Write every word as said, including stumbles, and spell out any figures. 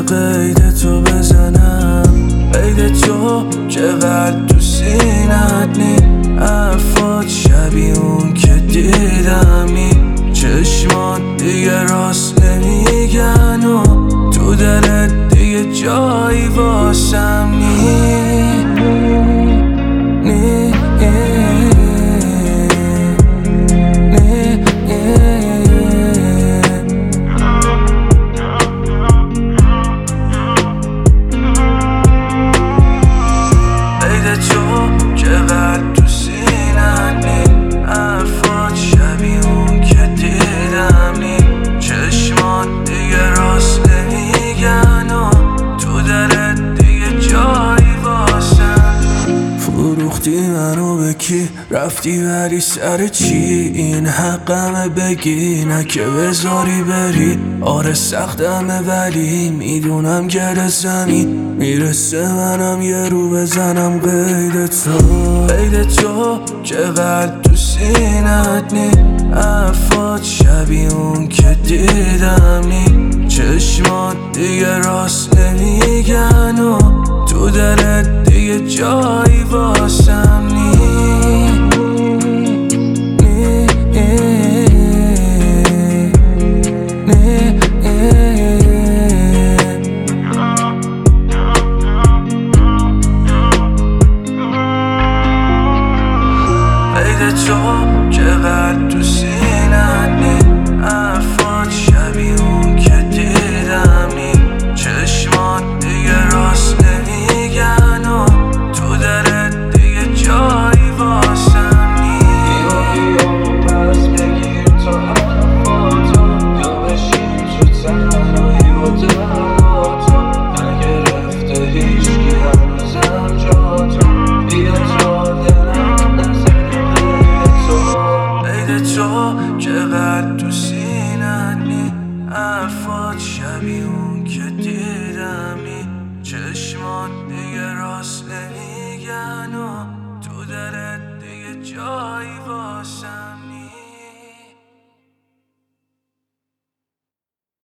قید تو بزنم، قید تو چقدر تو سینت نی، حرفات شبیه اون که دیدم نی، چشمات دیگه راست نمیگن و تو دلت دیگه جایی واسم نی نی فروختی منو به کی؟ رفتی ولی سر چی؟ این حقمه بگی نه که بذاری بری. آره سختمه ولی میدونم گره زمین میرسه منم یه رو بزنم قید تو، قید تو چقدر تو سینت نی، حرفات شبیه اون که دیدم نی، چشمات دیگه راست نمیگن و تو دلت دیگه جایی واسم نی نی نی قید تو چقدر تو سینت نی، حرفات شبیه اون که دیدم نی، چشمات دیگه راست نمیگن و تو دلت دیگه جایی واسم نی. بیاییامو پس بگیر تا حرفاتو، یا بشین تو تنهایی و درداتو، نگرفته هیچکی هنوزم جاتو، بیا تا دلم نزنی قید تو، قید تو چقدر تو سینت نی، حرفات شبیه اون که دیدم نی، چشمات دیگه راست نمیگن و تو دلت دیگه جایی واسم